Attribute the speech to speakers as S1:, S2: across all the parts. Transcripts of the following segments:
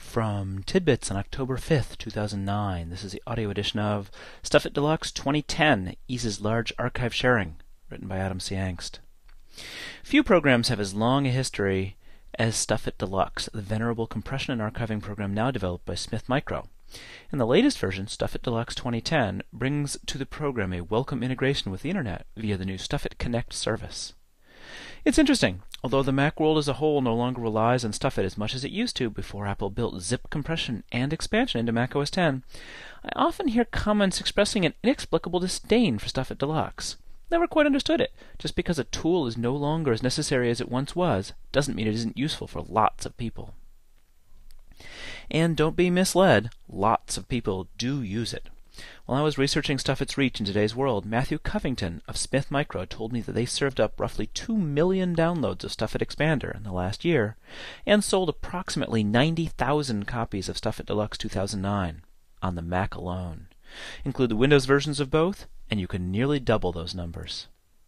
S1: from Tidbits on October 5th, 2009. This is the audio edition of Stuff It Deluxe 2010, Eases Large Archive Sharing, written by Adam C. Angst. Few programs have as long a history as Stuff It Deluxe, the venerable compression and archiving program now developed by Smith Micro. In the latest version, Stuff It Deluxe 2010 brings to the program a welcome integration with the Internet via the new Stuff It Connect service. It's interesting. Although the Mac world as a whole no longer relies on Stuff It as much as it used to before Apple built zip compression and expansion into Mac OS X, I often hear comments expressing an inexplicable disdain for Stuff It Deluxe. Never quite understood it. Just because a tool is no longer as necessary as it once was, doesn't mean it isn't useful for lots of people. And don't be misled, lots of people do use it. While I was researching Stuff It's reach in today's world, Matthew Covington of Smith Micro told me that they served up roughly 2 million downloads of Stuff It Expander in the last year, and sold approximately 90,000 copies of Stuff It Deluxe 2009 on the Mac alone. Include the Windows versions of both, and you can nearly double those numbers.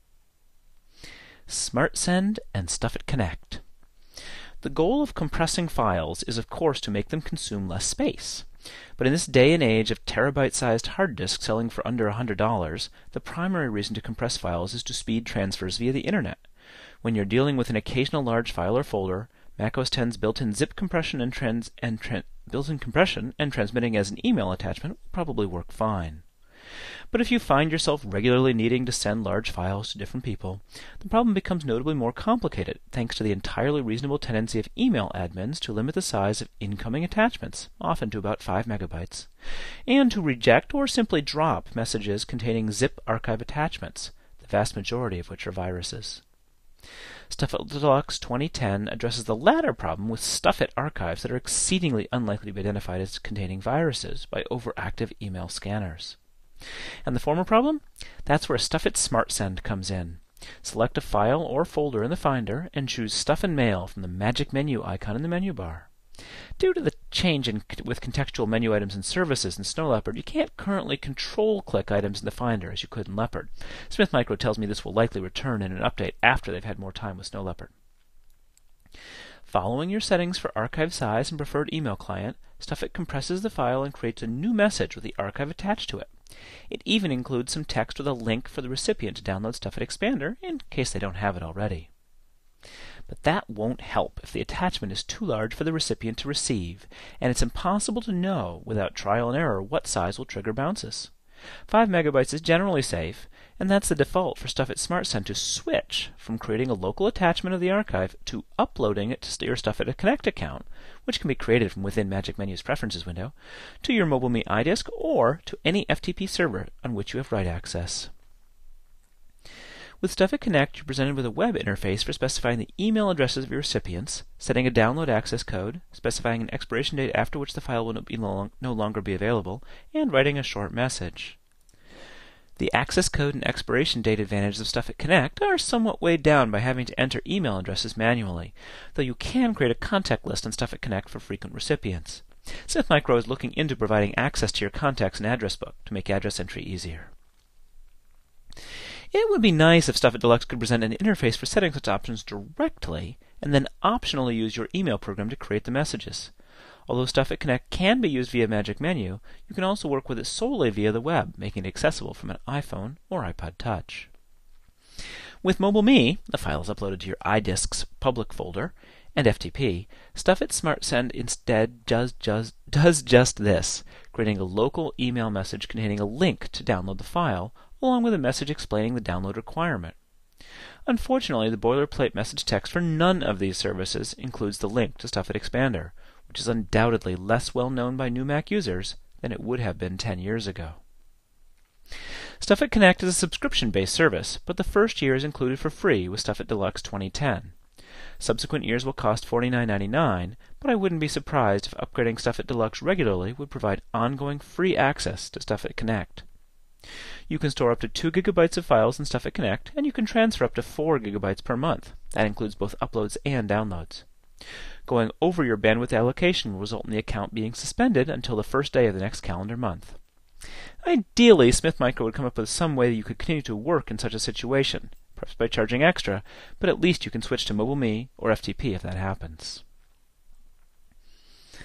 S1: SmartSend and Stuff It Connect. The goal of compressing files is, of course, to make them consume less space. But in this day and age of terabyte-sized hard disks selling for under $100, the primary reason to compress files is to speed transfers via the Internet. When you're dealing with an occasional large file or folder, Mac OS X's built-in zip compression and transmitting as an email attachment will probably work fine. But if you find yourself regularly needing to send large files to different people, the problem becomes notably more complicated, thanks to the entirely reasonable tendency of email admins to limit the size of incoming attachments, often to about 5 megabytes, and to reject or simply drop messages containing zip archive attachments, the vast majority of which are viruses. Stuff It Deluxe 2010 addresses the latter problem with Stuff It archives that are exceedingly unlikely to be identified as containing viruses by overactive email scanners. And the former problem? That's where Stuff It SmartSend comes in. Select a file or folder in the Finder and choose Stuff and Mail from the magic menu icon in the menu bar. Due to the change with contextual menu items and services in Snow Leopard, you can't currently control-click items in the Finder as you could in Leopard. Smith Micro tells me this will likely return in an update after they've had more time with Snow Leopard. Following your settings for archive size and preferred email client, Stuff It compresses the file and creates a new message with the archive attached to it. It even includes some text with a link for the recipient to download Stuff It Expander in case they don't have it already. But that won't help if the attachment is too large for the recipient to receive, and it's impossible to know without trial and error what size will trigger bounces. 5 megabytes is generally safe, and that's the default for Stuff It SmartSend to switch from creating a local attachment of the archive to uploading it to your Stuff It Connect account, which can be created from within Magic Menu's Preferences window, to your MobileMe iDisk, or to any FTP server on which you have write access. With Stuff It Connect, you're presented with a web interface for specifying the email addresses of your recipients, setting a download access code, specifying an expiration date after which the file will no longer be available, and writing a short message. The access code and expiration date advantages of Stuff It Connect are somewhat weighed down by having to enter email addresses manually, though you can create a contact list on Stuff It Connect for frequent recipients. Smith Micro is looking into providing access to your contacts and address book to make address entry easier. It would be nice if Stuff It Deluxe could present an interface for setting such options directly, and then optionally use your email program to create the messages. Although Stuff It Connect can be used via Magic Menu, you can also work with it solely via the web, making it accessible from an iPhone or iPod Touch. With MobileMe, the file is uploaded to your iDisk's public folder, and FTP, Stuff It SmartSend instead does just this, creating a local email message containing a link to download the file, along with a message explaining the download requirement. Unfortunately, the boilerplate message text for none of these services includes the link to Stuff It Expander, which is undoubtedly less well known by new Mac users than it would have been 10 years ago. Stuff It Connect is a subscription-based service, but the first year is included for free with Stuff It Deluxe 2010. Subsequent years will cost $49.99, but I wouldn't be surprised if upgrading Stuff It Deluxe regularly would provide ongoing free access to Stuff It Connect. You can store up to 2 gigabytes of files in Stuff It Connect, and you can transfer up to 4 gigabytes per month. That includes both uploads and downloads. Going over your bandwidth allocation will result in the account being suspended until the first day of the next calendar month. Ideally, Smith Micro would come up with some way that you could continue to work in such a situation, perhaps by charging extra, but at least you can switch to MobileMe or FTP if that happens.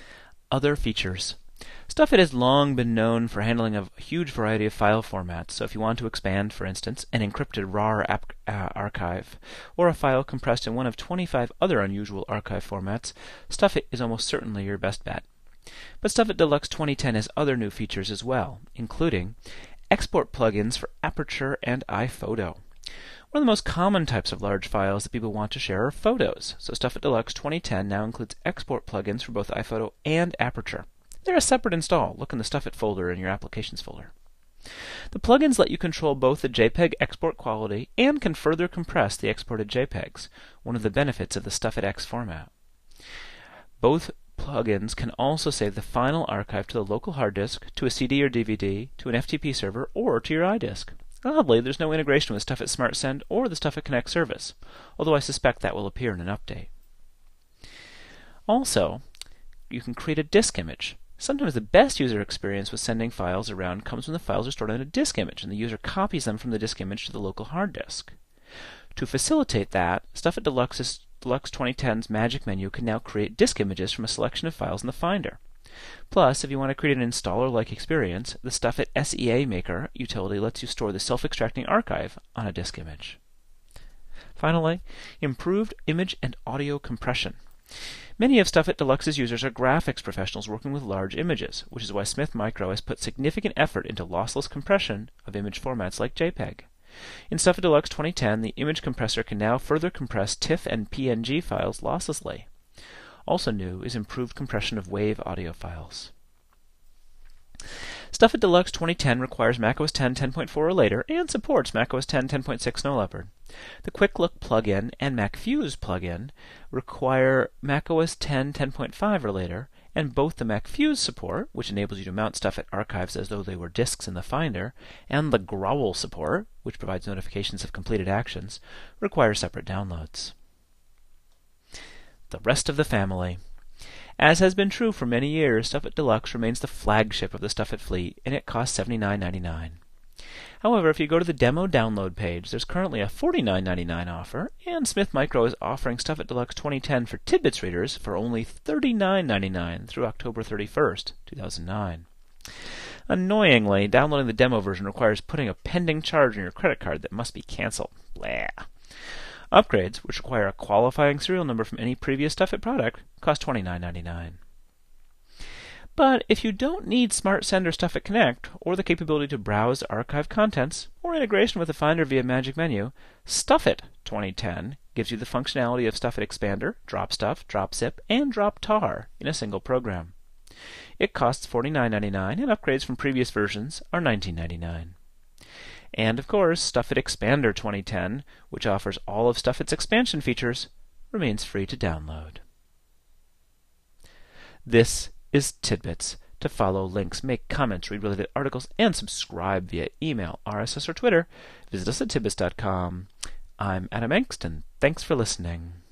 S1: Other features. StuffIt has long been known for handling a huge variety of file formats, so if you want to expand, for instance, an encrypted RAR archive, or a file compressed in one of 25 other unusual archive formats, StuffIt is almost certainly your best bet. But StuffIt Deluxe 2010 has other new features as well, including export plugins for Aperture and iPhoto. One of the most common types of large files that people want to share are photos, so StuffIt Deluxe 2010 now includes export plugins for both iPhoto and Aperture. They're a separate install. Look in the StuffIt folder in your Applications folder. The plugins let you control both the JPEG export quality and can further compress the exported JPEGs, one of the benefits of the StuffIt-X format. Both plugins can also save the final archive to the local hard disk, to a CD or DVD, to an FTP server, or to your iDisk. Oddly, there's no integration with StuffIt SmartSend or the StuffIt Connect service, although I suspect that will appear in an update. Also, you can create a disk image. Sometimes the best user experience with sending files around comes when the files are stored in a disk image and the user copies them from the disk image to the local hard disk. To facilitate that, StuffIt Deluxe 2010's Magic Menu can now create disk images from a selection of files in the Finder. Plus, if you want to create an installer-like experience, the StuffIt SEA Maker utility lets you store the self-extracting archive on a disk image. Finally, improved image and audio compression. Many of StuffIt Deluxe's users are graphics professionals working with large images, which is why Smith Micro has put significant effort into lossless compression of image formats like JPEG. In StuffIt Deluxe 2010, the image compressor can now further compress TIFF and PNG files losslessly. Also new is improved compression of WAV audio files. StuffIt Deluxe 2010 requires macOS 10 10.4 or later and supports macOS 10 10.6 Snow Leopard. The Quick Look plugin and MacFuse plugin require macOS 10 10.5 or later, and both the MacFuse support, which enables you to mount StuffIt archives as though they were disks in the Finder, and the Growl support, which provides notifications of completed actions, require separate downloads. The rest of the family. As has been true for many years, StuffIt Deluxe remains the flagship of the StuffIt fleet, and it costs $79.99. However, if you go to the demo download page, there's currently a $49.99 offer, and Smith Micro is offering StuffIt Deluxe 2010 for Tidbits readers for only $39.99 through October 31st, 2009. Annoyingly, downloading the demo version requires putting a pending charge on your credit card that must be canceled. Blah. Upgrades, which require a qualifying serial number from any previous StuffIt product, cost $29.99. But if you don't need SmartSend or StuffIt Connect, or the capability to browse archive contents, or integration with the Finder via Magic Menu, StuffIt 2010 gives you the functionality of StuffIt Expander, DropStuff, DropZip, and DropTar in a single program. It costs $49.99, and upgrades from previous versions are $19.99. And of course, StuffIt Expander 2010, which offers all of StuffIt's expansion features, remains free to download. This is Tidbits. To follow links, make comments, read related articles, and subscribe via email, RSS, or Twitter, visit us at tidbits.com. I'm Adam Engst, and thanks for listening.